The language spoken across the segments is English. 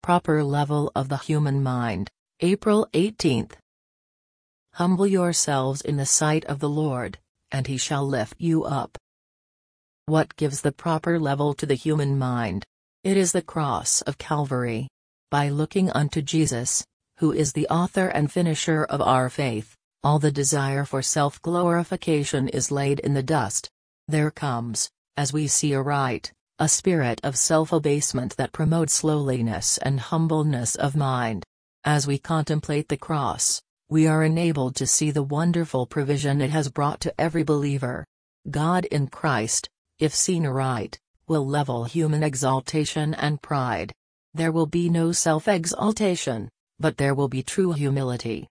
proper level of the human mind. April 18. Humble yourselves in the sight of the Lord, and he shall lift you up. What gives the proper level to the human mind? It is the cross of Calvary. By looking unto Jesus, who is the author and finisher of our faith, all the desire for self-glorification is laid in the dust. There comes, as we see aright, a spirit of self-abasement that promotes lowliness and humbleness of mind. As we contemplate the cross, we are enabled to see the wonderful provision it has brought to every believer. God in Christ, if seen aright, will level human exaltation and pride. There will be no self-exaltation, but there will be true humility.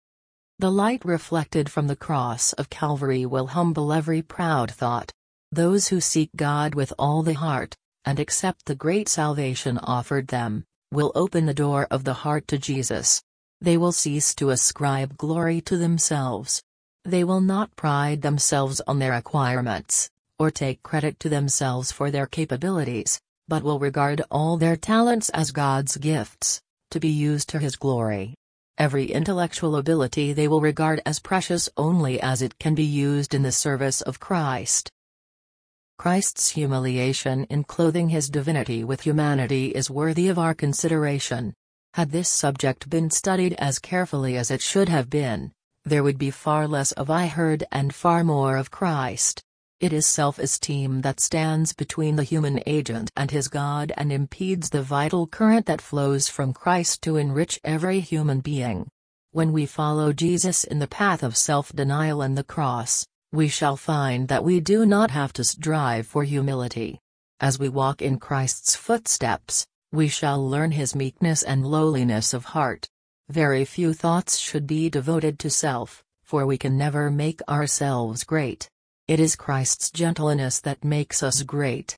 The light reflected from the cross of Calvary will humble every proud thought. Those who seek God with all the heart, and accept the great salvation offered them, will open the door of the heart to Jesus. They will cease to ascribe glory to themselves. They will not pride themselves on their acquirements, or take credit to themselves for their capabilities, but will regard all their talents as God's gifts, to be used to His glory. Every intellectual ability they will regard as precious only as it can be used in the service of Christ. Christ's humiliation in clothing His divinity with humanity is worthy of our consideration. Had this subject been studied as carefully as it should have been, there would be far less of "I heard" and far more of Christ. It is self-esteem that stands between the human agent and his God and impedes the vital current that flows from Christ to enrich every human being. When we follow Jesus in the path of self-denial and the cross, we shall find that we do not have to strive for humility. As we walk in Christ's footsteps, we shall learn His meekness and lowliness of heart. Very few thoughts should be devoted to self, for we can never make ourselves great. It is Christ's gentleness that makes us great.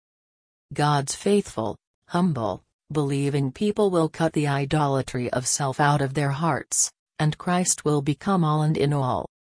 God's faithful, humble, believing people will cut the idolatry of self out of their hearts, and Christ will become all and in all.